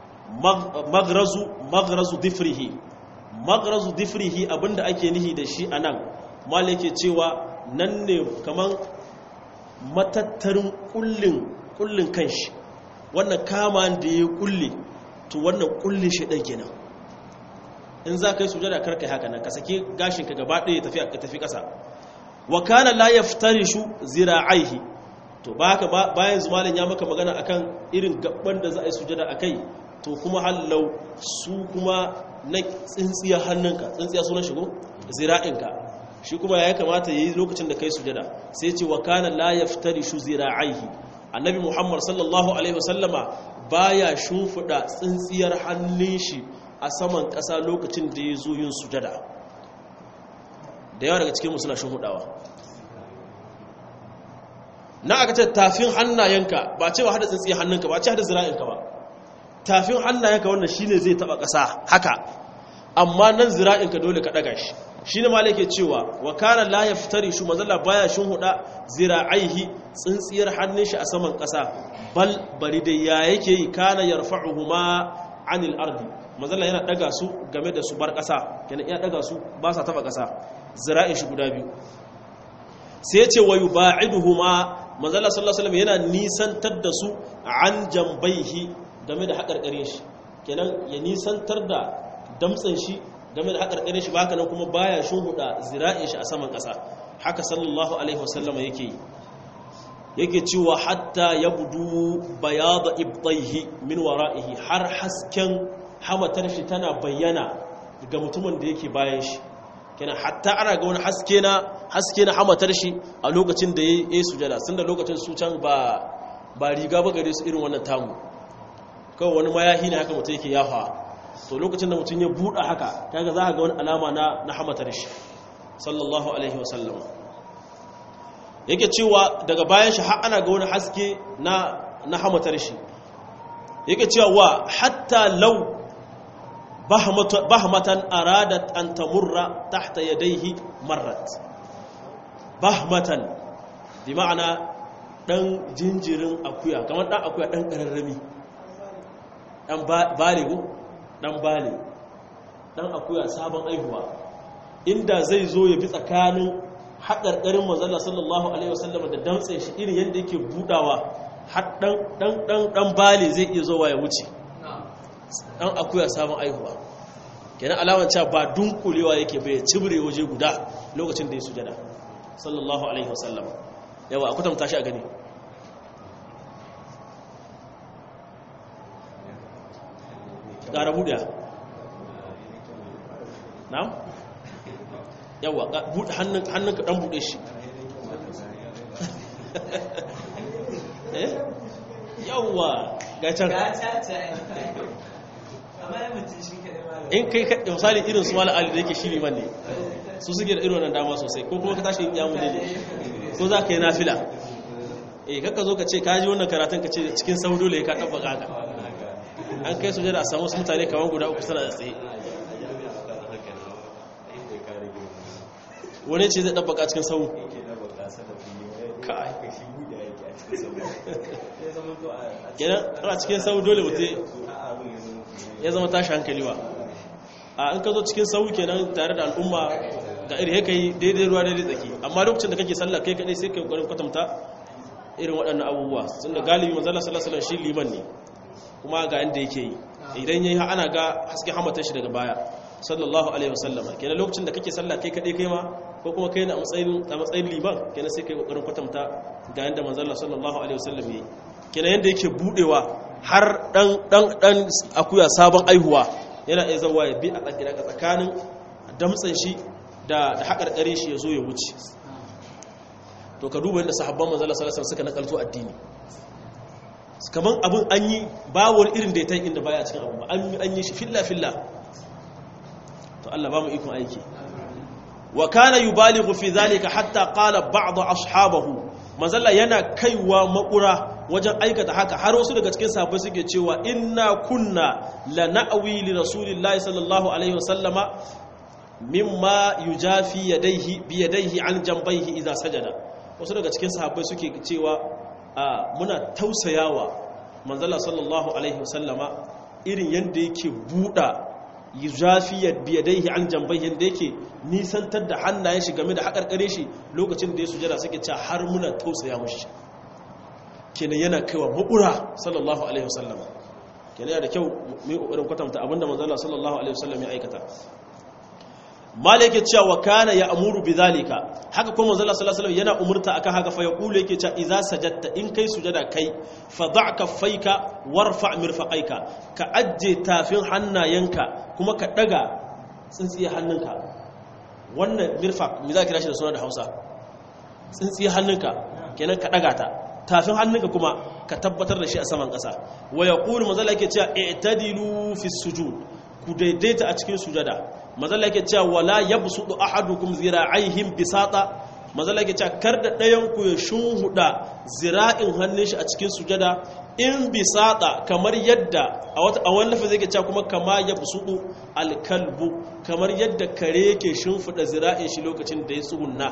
maghrazu difrihi maghrazu difrihi abinda ake nihi da shi anan malike cewa nan ne kaman matattarin kullin kanshi wannan kama da ya kulle to wannan kullin shi dan kenan in za ka yi sujada karka haka nan ka sake gashin ka gaba ɗaya tafi ƙasa wa kana la yaftarishu zira'aihi to bayan zumalin ya maka magana akan irin gaban da za a yi sujada akai to kuma hallau su kuma na tsintsiya hannunka tsintsiya sunan shigo zira'inka shi kuma ya kamata yayi lokacin da kai sujada sai ce wa kana la yaftarishu zira'aihi annabi muhammad sallallahu alaihi wasallama baya shimfida tsintsiyar hannun shi a saman ƙasa lokacin da ya zo yin sujada da yawa daga cikin mu suna shimfidawa na aka ce tafin hannayenka ba cewa hada tsintsiyar hannunka ba ce hada zira'inka ba tafin hannayenka wannan shine zai taba ƙasa haka amma nan zira'inka dole ka daga shi shine malai yake cewa wa kana la yaftari shu mazalla baya huda zira'aihi tsintsiyar hannun shi a saman ƙasa bal bari da ya yake yi kana yarfa'uhuma anil ardi mazalla yana daga su game da su bar ƙasa kenan iya daga su ba sa taba ƙasa zira'in shi guda biyu sai yace wa yuba'iduhuma mazalla sallallahu alaihi wasallam yana nisantar da su an jambaihi game da haƙarƙarin shi kenan ya nisantar da damtsan shi game da haƙarƙarin shi baka nan kuma baya shuhuda zira'in shi a saman ƙasa haka sallallahu alaihi wasallam yake cewa hatta yabdu bayada ibtayhi min wara'ihi har hasken hamatar shi tana bayyana ga mutumin da yake bayan shi kenan hatta ana ga wani haske na hamatar shi a lokacin da yayi sujada sun da lokacin su can ba riga ba gare su irin wannan tamu kawai wani mayahi ne haka mutum yake yafa to lokacin da mutum ya buɗa haka kaga za a ga wani alama na hamatar shi sallallahu alaihi wasallam yake cewa daga bayan shi har ana ga wani haske na hamatar shi yake cewa wa hatta law bahmatan aradat an tamurra tahta yadayhi marrat bahmatan bi ma'ana dan jinjirin akuya kamar dan akuya dan kararrami dan bale go dan bale dan akuya sabon aihuwa inda zai zo ya bi tsakanin haƙarƙarin manzala sallallahu alaihi wasallam da damtse shi irin yadda yake budawa har dan bale zai iya zowa ya wuce dan akuya sabon aihuwa kenan alaman cewa ba dunkulewa yake bai cibre waje guda lokacin da ya sujada sallallahu alaihi wasallam yawa aku tamta shi a gani ƙara buɗe na? yawa hannunka ɗan buɗe shi yawa gacar in kai kaɗe misali irin su mala ali da yake shiri man ne su suke da irin wannan dama sosai ko kuma ka tashi yin yamu ne ko za ka yi nafila kakka zo ka ce ka ji wannan karatun ka ce cikin sau dole ka tabbaka haka an kai su jira a samu su mutane kamar guda uku suna da tsaye wani ce zai tabbaka cikin sau kenan ana cikin sau dole mutu ya zama tashi hankali ba a in ka zo cikin sau kenan tare da al'umma ga iri haka yi daidai ruwa daidai tsaki amma lokacin da kake sallah kai kadai sai ka gwarin kwatanta irin waɗannan abubuwa sun da galibi manzala sallallahu shi liman ne kuma ga yanda yake yi idan yayi ana ga hasken hamatar shi daga baya sallallahu alaihi wasallam kenan lokacin da kake sallah kai kadai kai ma ko kuma kai na a matsayin liman kenan sai kai kokarin kwatanta ga yanda manzala sallallahu alaihi wasallam yi kenan yanda yake budewa har dan akuya sabon aihuwa yana iya zawa ya bi a tsakanin damtsan shi da haƙarƙare shi ya zo ya wuce to ka duba yadda sahabban manzala sallallahu alaihi suka nakalto addini kaman abin an yi ba wani irin da ya tan inda baya cikin abu ba an yi shi filla to Allah ba mu ikon aiki wa kana yubalighu fi zalika hatta qala ba'd ashabahu manzala yana kaiwa makura wajen aikata haka har wasu daga cikin sahabbai suke cewa inna kunna la na'wi li rasulillahi sallallahu alaihi wasallama mimma yujafi yadayhi bi yadayhi an jambayhi idza sajada wasu daga cikin sahabbai suke cewa muna tausayawa manzala sallallahu alaihi wasallama irin yanda yake buda yujafi bi yadayhi an jambayhi yanda yake nisantar da hannayen shi game da hakarkare shi lokacin da ya sujada suke cewa har muna tausaya mushi kenan yana kaiwa makura sallallahu alaihi wasallama kenan yana da kyau mu yi kokarin kwatanta abinda manzala sallallahu alaihi wasallam ya aikata mala yake cewa wa kana ya'muru bidhalika haka kuma manzo sallallahu alaihi wasallam yana umurta akan haka fa yaqulu yake cewa idza sajadta in kai sujada kai fa da' kaffayka warfa' mirfaqaika ka ajje tafin hannayenka kuma ka daga tsintsiye hannunka wannan mirfaq me za ka kira shi da suna da Hausa tsintsiye hannunka kenan ka daga ta tafin hannunka kuma ka tabbatar da shi a saman ƙasa wa yaqulu manzo yake cewa i'tadilu fi sujud ku daidaita a cikin sujada mazalla yake cewa wala yabsudu ahadukum zira'aihim bisata mazalla yake cewa kar da ɗayan ku ya shunhuda zira'in hannun shi a cikin sujada in bisata kamar yadda a wani lafazi yake cewa kuma kama yabsudu alkalbu kamar yadda kare yake shunfuda zira'in shi lokacin da ya tsugunna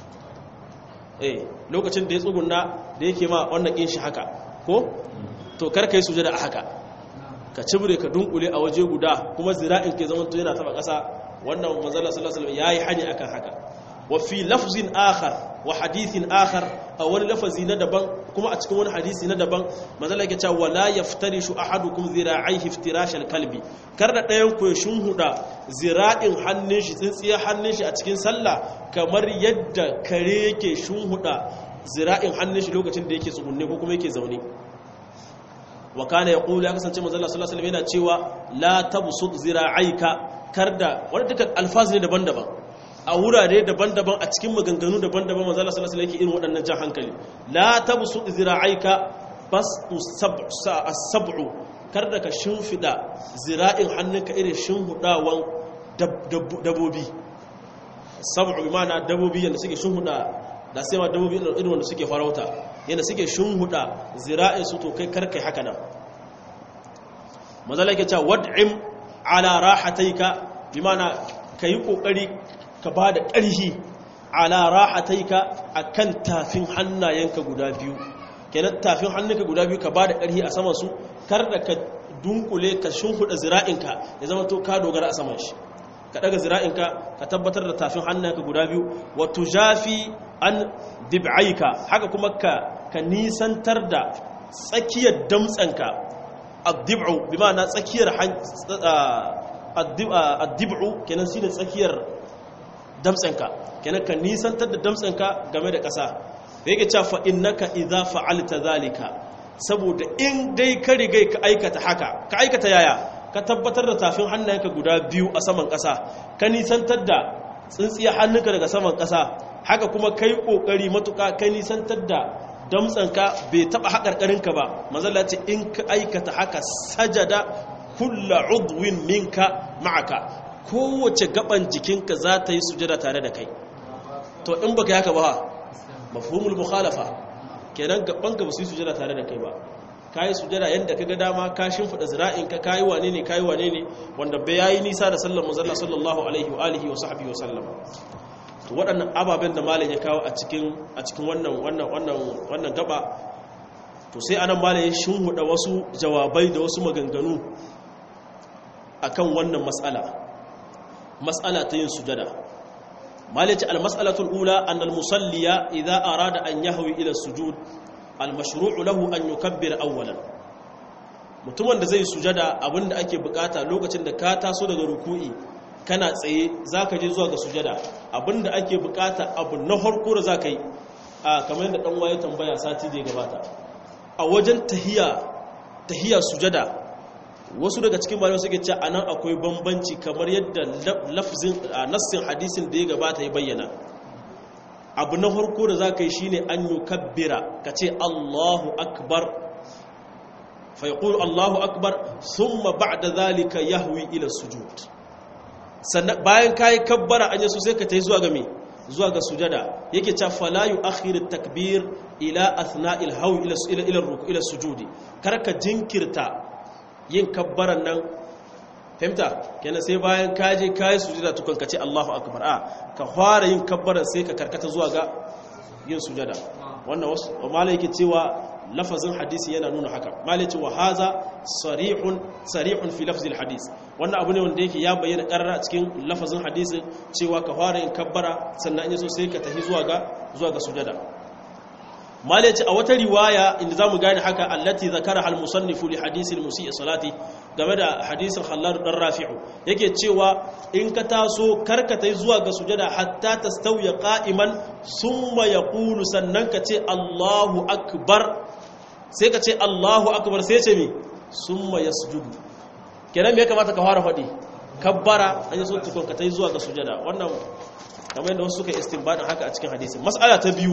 lokacin da ya tsugunna da yake ma wannan kin shi haka ko to kar kai sujada a haka ka cibire ka dunkule a waje guda kuma zira'in ke zaman to yana taba ƙasa wannan manzala sallallahu alaihi wasallam yayi hani akan haka wa fi lafzin akhar wa hadithin akhar a wani lafazi na daban kuma a cikin wani hadisi na daban manzala yake cewa wala yaftarishu ahadukum zira'aihi iftirash al-kalbi kar da ɗayan ku ya shunhuda zira'in hannun shi tsintsiyar hannun shi a cikin sallah kamar yadda kare yake shunhuda zira'in hannun shi lokacin da yake tsugunne ko kuma yake zaune wa kana yaqulu ya kasance manzo Allah sallallahu alaihi wasallam yana cewa la tabsut zira'aika karda wanda duka alfazi ne daban-daban a wurare daban-daban a cikin maganganu daban-daban manzo Allah sallallahu alaihi wasallam yake irin waɗannan jan hankali la tabsut zira'aika basu as-sab'u karda ka shimfida zira'in hannunka irin shimhudawan dabobi sab'u bi ma'ana dabobi yanda suke shimhuda da sai ma dabobi irin wanda suke farauta yana suke shunhuda zira'in su to kai karkai haka nan mazala yake cewa wad'im ala rahataika bi mana kai kokari ka bada ƙarhi ala rahataika akan tafin hannayenka guda biyu kenan tafin hannunka guda biyu ka ba da ƙarfi a saman su kar da ka dunkule ka shimfiɗa zira'inka ya zama to ka dogara a saman shi ka daga zira'inka ka tabbatar da tafin hannunka guda biyu wa tujafi an dib'aika haka kuma ka nisantar da tsakiyar damtsanka ad-dib'u bi ma'ana tsakiyar ad-dib'u kenan shine tsakiyar damtsanka kenan ka nisantar da damtsanka game da ƙasa da yake cewa innaka idza fa'alta zalika saboda in dai ka rigai ka aikata haka ka aikata yaya ka tabbatar da tafin hannayenka guda biyu a saman ƙasa ka nisantar da tsintsiyar hannunka daga saman ƙasa haka kuma kai kokari matuƙa ka nisantar da damtsanka bai taba haƙarƙarinka ba manzala ce in ka aikata haka sajada kullu udwin minka ma'aka kowace gaban jikinka za ta yi sujada tare da kai to in baka yaka ba mafhumul mukhalafa kenan gabanka ba su yi sujada tare da kai ba kai sujada yanda kaga dama ka shimfida zira'inka kai wane ne wanda bai yayi nisa da sallar manzon sallallahu alaihi wa alihi wa sahbihi wa sallam to waɗannan ababen da malam ya kawo a cikin wannan gaba to sai anan malam ya shimhuda wasu jawabai da wasu maganganu akan wannan mas'ala ta yin sujada مالك المسألة الأولى أن المصلي إذا أراد أن يهوي إلى السجود المشروع له أن يكبر أولا mutumin da zai sujada abinda ake bukata lokacin da ka taso daga ruku'i kana tsaye zaka je zuwa ga sujada abinda ake bukata abu na farko da zaka yi kamar yadda dan waye tambaya sati da ya gabata a wajen tahiyya sujada wasu daga cikin malamai suke cewa anan akwai bambanci kamar yadda lafzin nassin hadisin da ya gabata ya bayyana abu na farko da zaka yi shine an yukabbira kace Allahu akbar fa yaqulu Allahu akbar thumma ba'da zalika yahwi ila sujud sannan bayan kai kabbara an yaso sai ka tayi zuwa ga me zuwa ga sujada yake cewa fala yu'akhir at-takbir ila athna'il hawi ila ruku' ila sujudi karka jinkirta yin kabbaran nan fahimta kenan sai bayan kaje kayi sujada tukun ka ce Allahu akbar ka fara yin kabbaran sai ka karkata zuwa ga yin sujada wannan wasu malai yake cewa lafazin hadisi yana nuna haka malai ce wa haza sarihun fi lafzil hadis wannan abu ne wanda yake ya bayyana karara a cikin lafazin hadisi cewa ka fara yin kabbara sannan in yaso sai ka tafi zuwa ga sujada malai ce a wata riwaya inda zamu gane haka allati zakara al-musannifu li hadisi al-musii salati game da hadisin Khallad dan Rafi'u yake cewa in ka taso karkatai zuwa ga sujada hatta tastawiya qa'iman summa yaqulu sannan ka ce Allahu akbar sai ka ce Allahu akbar sai ce mi summa yasjudu kenan me ya kamata ka fara fadi kabbara an yi so tukun ka tai zuwa ga sujada wannan kamar yadda wasu suka istinbadin haka a cikin hadisi mas'ala ta biyu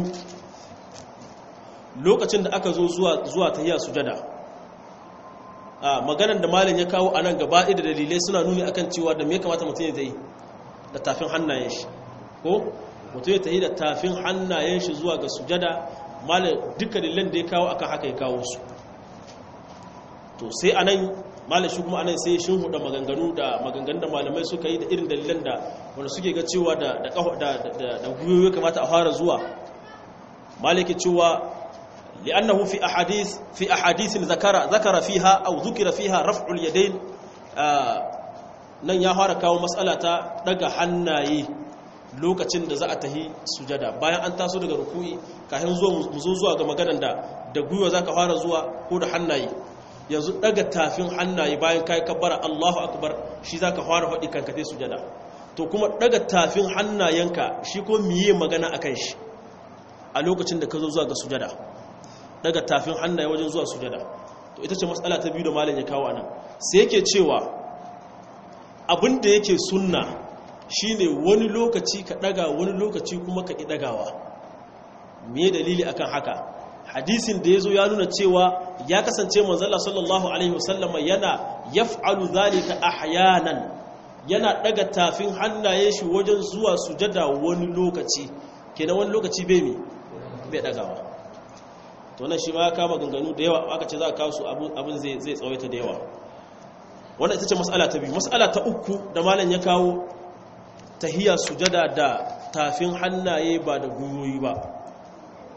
lokacin da aka zo zuwa tahiyya sujada maganar da malam ya kawo anan gaba da dalilai suna nuni akan cewa da me kamata mutum ya yi da tafin hannayen shi ko mutum ya tahi da tafin hannayen shi zuwa ga sujada malam duka dalilan da ya kawo akan haka ya kawo su to sai anan malam shi kuma anan sai ya shinhuda maganganun da malamai suka yi da irin dalilan da wanda suke ga cewa da guyoyi kamata a fara zuwa malaki cewa لأنه في أحاديث ذكر فيها أو ذكر فيها رفع اليدين nan ya fara kawo matsala ta daga hannaye lokacin da za a tahi sujada bayan an taso daga ruku'i kafin mu zo zuwa ga maganar da gwiwa zaka fara zuwa ko da hannaye yanzu daga tafin hannaye bayan kai kabbara Allahu akbar shi zaka fara faɗi kanka sai sujada to kuma daga tafin hannayenka shi ko miye magana akan shi a lokacin da ka zo zuwa ga sujada daga tafin hannaye wajen zuwa sujada to ita ce matsala ta biyu da malam ya kawo anan sai yake cewa abin da yake sunna shine wani lokaci ka daga wani lokaci kuma ka ki dagawa me dalili akan haka hadisin da yazo ya nuna cewa ya kasance manzon sallallahu alaihi wasallam yana yaf'alu zalika ahyanan yana daga tafin hannaye shi wajen zuwa sujada wani lokaci kenan wani lokaci bai dagawa to nan shi ma ya kama ganganu da yawa aka ce za a kawo su abin zai tsawaita da yawa wannan ita ce mas'ala ta biyu mas'ala ta uku da malam ya kawo tahiyya sujada da tafin hannaye ba da gwiwoyi ba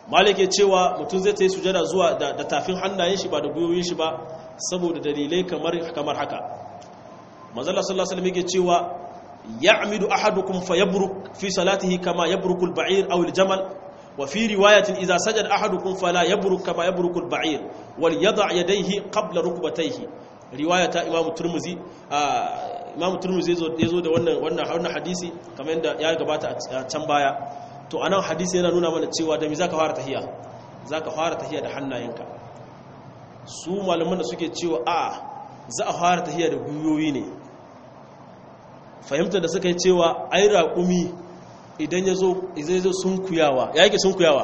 malike cewa mutum zai ta yi sujada zuwa da tafin hannayen shi ba da gwiwoyin shi ba saboda dalilai kamar haka. manzala sallallahu alaihi wasallam yake cewa ya'midu ahadukum fayabruk fi salatihi kama yabruku al-ba'ir aw al-jamal wa fi riwayatin idza sajada ahadukum fala yabruk kama yabruku al-ba'ir wal yada' yadayhi qabla rukbatayhi. riwayata imam turmuzi yazo da wannan hadisi kamar yadda ya gabata a can baya. to anan hadisi yana nuna mana cewa da me zaka fara tahiyya, zaka fara tahiyya da hannayenka. su malaman da suke cewa za a fara tahiyya da gwiwoyi ne, fahimtar da suka yi cewa ai raƙumi idan ya zo sunkuyawa, ya yake sunkuyawa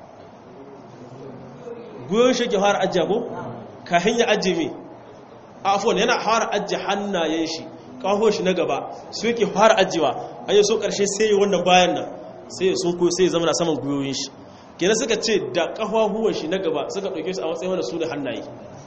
gwiwoyin shi ke fara ajiya ko kahin ya ajiye me afon yana fara ajiye hannayen shi kawo shi na gaba su yake fara ajiyewa an yi so ƙarshe sai yi wannan bayan nan sai sun ko sai zama na saman guyoyin shi kenan suka ce da kafafuwan shi na gaba suka dauke su a matsayin wanda su da hannaye.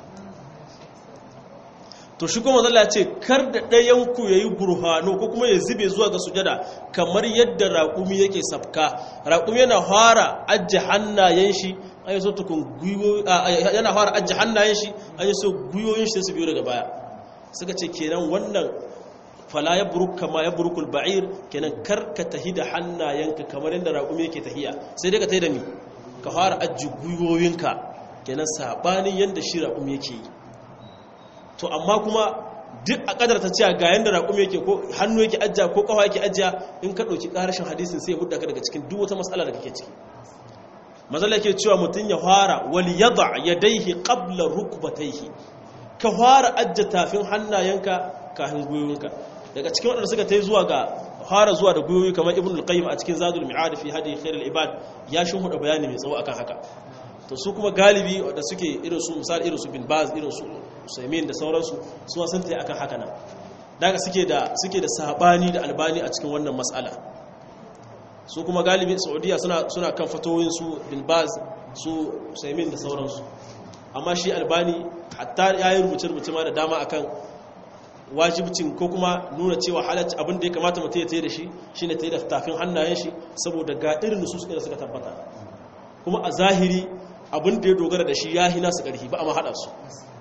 to shi kuma Allah ya ce kar da ɗayan ku yayi burhano ko kuma ya zube zuwa ga sujada kamar yadda raƙumi yake safka. raƙumi yana fara ajje hannayen shi ayi so tukun guyo yana fara ajje hannayen shi ayi so guyoyin shi sai su biyo daga baya. suka ce kenan wannan fala ya buruk kama ya burukul ba'ir kenan karka tahi da hannayenka kamar yadda raƙumi yake tahiya, sai dai ka tahi da mi ka fara ajji gwiwoyinka kenan sabanin yadda shi raƙumi yake yi. to amma kuma duk a kadar ta cewa ga yadda raƙumi yake ko hannu yake ajja ko ƙafa yake ajja, in ka ɗauki ƙarashin hadisin sai ya hudda ka daga cikin duk wata matsala da kake ciki. mazala yake cewa mutum ya fara wal yada yadayhi qabla rukbatayhi, ka fara ajja tafin hannayenka kafin gwiwoyinka. daga cikin waɗanda suka ta yi zuwa ga fara zuwa da gwiwoyi kamar ibn al-qayyim a cikin zadul mi'ad fi hadi khair al-ibad ya huda bayani mai tsawo akan haka. to su kuma galibi da suke irin su misali irin su bin baz irin su usaymin da sauransu su sun ta akan haka nan, daga suke da sabani da albani a cikin wannan mas'ala. su kuma galibi saudiya suna kan fatoyin su bin baz su usaymin da sauransu, amma shi albani hatta yayin rubuce ma da dama akan wajibcin ko kuma nuna cewa halacci abin da ya kamata mutum ya tayi da shi shine tayi da tafin hannayen shi saboda ga irin nusus da suka tabbata, kuma a zahiri abin da ya dogara da shi ya hina su ƙarfi ba a mahaɗa su.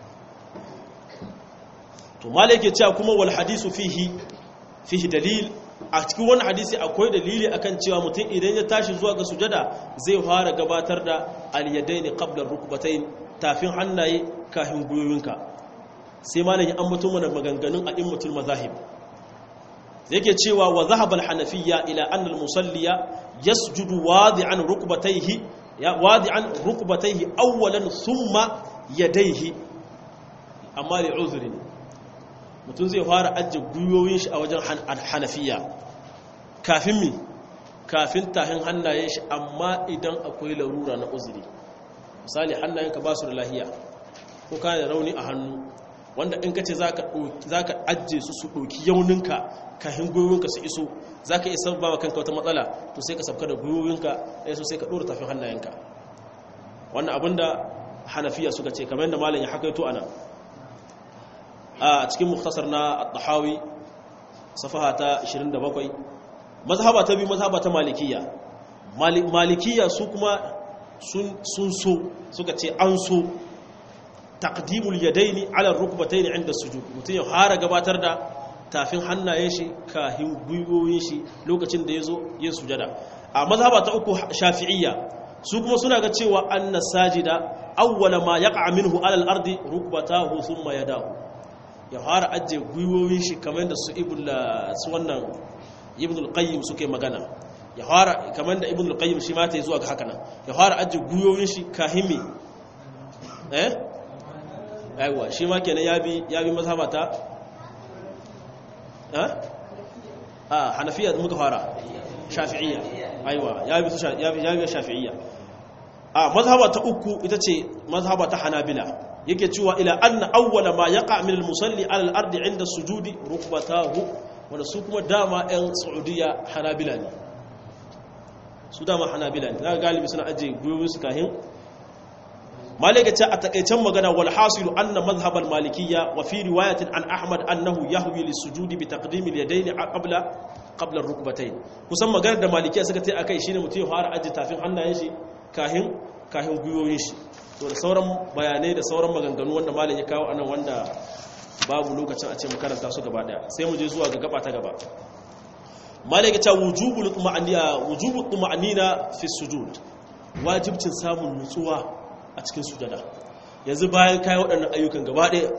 to mala yake cewa kuma wal hadisu fihi dalil, a cikin wani hadisi akwai dalili akan cewa mutum idan ya tashi zuwa ga sujada zai fara gabatar da al-yadaini qabla rukbatayn, tafin hannaye kafin gwiwinka. sai malam ya ambato mana maganganun a'immatul mazahib yake cewa wa zahaba al-hanafiyya ila anna al-musalliya yasjudu wadi'an rukbatayhi awwalan thumma yadayhi, amma li uzrin mutum zai fara ajje guyoyin shi a wajen hanafiya kafin tahin hannayen shi, amma idan akwai larura na uzuri. misali hannayenka ba su da lahiya ko kana da rauni a hannu wanda in ka ce za ka ajiye su ɗauki yauninka kafin gwiwinka su iso za ka isa ba kanka wata matsala, to sai ka sabka da gwiwinka ya so sai ka ɗora tafin hannayenka. wannan abinda hanafiya suka ce kamar yadda malam ya hakaito ana a cikin muktasar na at-tahawi safaha ta 27. mazhaba ta biyu mazhaba ta malikiya su kuma sun suka ce an so taqdimul yadaini ala rukbatayn inda sujud, mutum ya fara gabatar da tafin hannayen shi kafin gwiwoyin shi lokacin da yazo yin sujada. a mazhaba ta uku shafi'iyya su kuma suna ga cewa anna sajida awwala ma yaqa minhu ala al-ardi rukbatahu thumma yadahu, ya fara ajje gwiwoyin shi kamar da su ibn al-qayyim suke magana, ya fara kamar da ibn al-qayyim shi ma ta zuwa ga haka nan, ya fara ajje gwiwoyin shi kafin aiwa shi ma kenan ya bi mazhaba ta hanafiya da muka fara shafi'iyya. aiwa ya bi shafi'iyya. mazhaba ta uku ita ce mazhaba ta hanabila, yake cewa ila anna awwala ma yaqa min al-musalli ala al-ardi 'inda sujudi rukbatahu, wanda su kuma dama ɗan saudiya hanabila ne, su dama hanabila ne, daga galibi suna ajiye gwiwoyin su kahin. malika ce a takaicen magana wal hasilu anna madhhab al malikiyya wa fi riwayatin an ahmad annahu yahwi lis sujudi bi taqdim al yadayn qabla ar rukbatayn. kusan maganar da malikiya suka ce akai shine mutum ya fara ajiye tafin hannayen shi kahin guyoyin shi. To da sauran bayanai da sauran maganganu wanda malam ya kawo anan wanda babu lokacin a ce mu karanta su gaba daya, sai mu je zuwa ga gaba ta gaba. Malam ya ce wujubul tuma'nina fi sujud, wajibcin samun nutsuwa a cikin sujada. Yanzu bayan kai waɗannan ayyukan gaba daya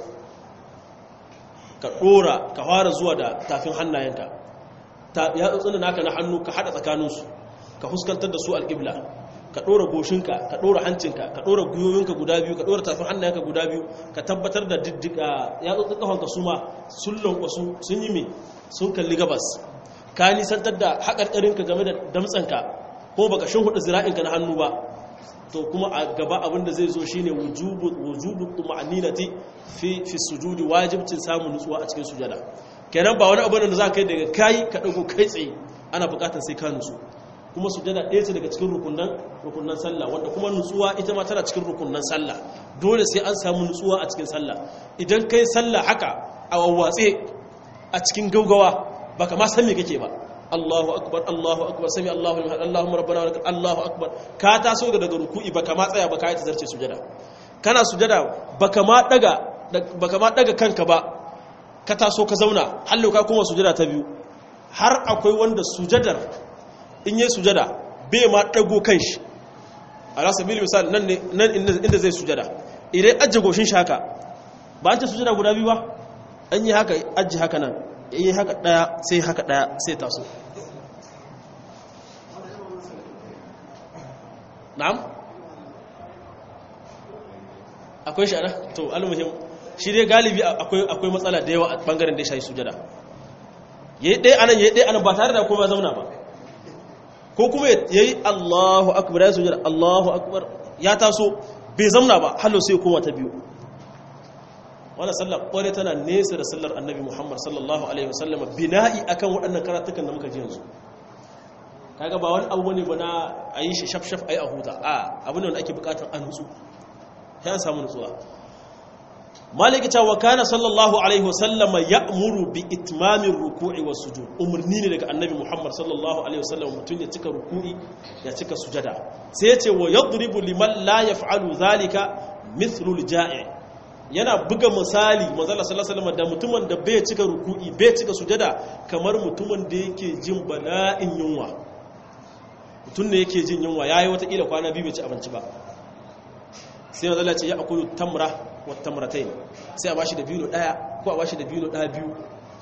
ka fara zuwa da tafin hannayenka, ya tsuntsunna naka na hannu ka hada tsakaninsu, ka fuskantar da su alƙibla, ka ɗora goshinka, ka ɗora hancinka, ka ɗora gwiwoyinka guda biyu, ka ɗora tafin hannayenka guda biyu, ka tabbatar da ya tsotsin ƙafanka su ma sun lankwasu, sun yi mai sun kalli gabas, ka nisantar da haƙarƙarinka game da damtsanka ko baka shin hudu zira'inka na hannu ba. To kuma a gaba abinda zai zo shine wujubu tuma'ninati fi sujudi, wajibcin samun nutsuwa a cikin sujada. Kenan ba wani abu da za ka yi daga kai ka dago kai tsaye, ana buƙatar sai ka nutsu. Kuma sujada ɗaya ce daga cikin rukunan sallah, wanda kuma nutsuwa ita ma tana cikin rukunan sallah. Dole sai an samu nutsuwa a cikin sallah. Idan kai sallah haka a wawwatse a cikin gaugawa baka ma san me kake ba, Allahu akbar sami Allahu liman Allahumma rabbana wa lakal Allahu akbar, ka taso daga ruku'i baka ma tsaya ba, ka yi tazarce sujada. Kana sujada baka ma daga kanka ba, ka taso ka zauna hallo ka kuma sujada ta biyu. Har akwai wanda sujadar in yi sujada bai ma dago kanshi, ala sabili misal nan inda zai sujada, idan ajje goshin shi haka, ba an ce sujada guda biyu ba, an yi haka ajje haka nan, yi haka daya sai taso. Na'am, akwai shi ana to almuhim shi dai galibi akwai matsala da yawa a bangaren da ya shayi sujada. Yayi ɗaya anan ba tare da kuma zauna ba, ko kuma yayi Allahu akbar ya sujada, Allahu akbar ya taso bai zauna ba, hallo sai koma ta biyu. Wannan sallar kware tana nesa da sallar Annabi Muhammad sallallahu alaihi wasallam, bina'i akan waɗannan karatukan da muka ji yanzu. Kaga ba wani abu ne ba na ayi shi shafshaf ayi a huta, abu ne wanda ake bukatar a nutsu, sai an samu nutsuwa. Maliki ta wa kana sallallahu alaihi wasallam ya'muru bi itmamir ruku'i was sujud, umurni ne daga Annabi Muhammad sallallahu alaihi wasallam mutun ya cika ruku'i ya cika sujada. Sai ya ce wa yadribu liman la yaf'alu zalika mithlu al-ja'i', yana buga misali manzala sallallahu alaihi wasallam da mutumin da bai cika ruku'i bai cika sujada kamar mutumin da yake jin bala'in yunwa. Mutum ne yake jin yunwa, yayi wata kila kwana biyu bai ci abinci ba, sai manzala ce ya akulu tamra wa tamratayn, sai a bashi da biyu daya ko a bashi da biyu daya biyu.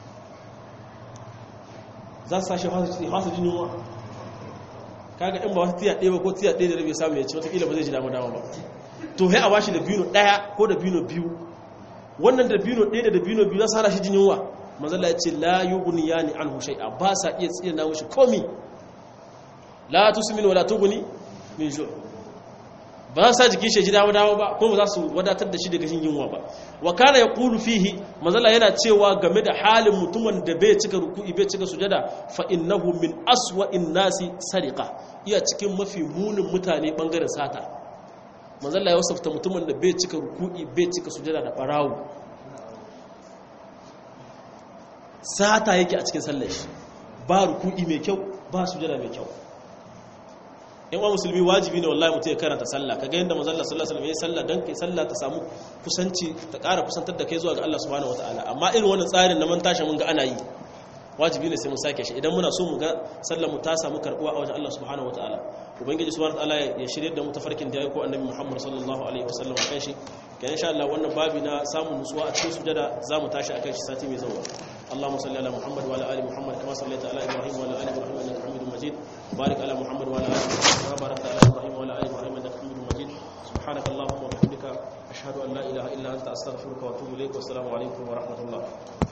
Za su sashi hasa jin yunwa, kaga in ba wata tiya ɗaya ba ko tiya ɗaya da rabe samu ya ci, wata kila ba zai ji dama ba. To sai a bashi da bino daya ko da bino biyu, wannan da bino daya da bino biyu za su hana shi jin yunwa. Manzala ya ce la yughniyani anhu shay'a, ba sa iya tsina mushi komi. La tusmin wala tughni min ju', ba sa jikin shi ji dama ba, ko ba za su wadatar da shi daga jin yunwa ba. Wa kana yaqulu fihi, manzala yana cewa game da halin mutumin da bai cika ruku'i bai cika sujada, fa innahu min aswa'in nasi sariqa, iya cikin mafi munin mutane bangaren sata. Manzalla ya wasafta mutumin da bai cika ruku'i bai cika sujada da barawo, sata yake a cikin sallar shi, ba ruku'i mai kyau ba sujada mai kyau. In wa musulmi wajibi ne wallahi mutum ya karanta sallah, kaga yanda manzalla sallallahu alaihi wasallam ya sallah dan kai sallah ta samu kusanci, ta ƙara kusantar da kai zuwa ga Allah subhanahu wataala. Amma irin wannan tsarin na man tashi mun ga ana yi, wajibi ne sai mun sake shi idan muna so mu ga sallar mu ta samu karbuwa a wajen Allah subhanahu wataala. Ubangiji subhanahu wataala ya shirye da mu tafarkin da ya ko Annabi Muhammad sallallahu alaihi wasallam akan shi. Kan insha Allah wannan babi na samun nutsuwa a cikin sujada zamu tashi akan shi sati mai zuwa. Allahumma salli ala Muhammad wa ala ali Muhammad kama sallaita ala Ibrahim wa ala ali Ibrahim innaka Hamidum Majid. Barik ala Muhammad wa ala ali Muhammad kama barakta ala Ibrahim wa ala ali Ibrahim innaka Hamidum Majid. Subhanakallahumma wa bihamdika ashhadu an la ilaha illa anta astaghfiruka wa atubu ilaik. Wa assalamu alaikum wa rahmatullah.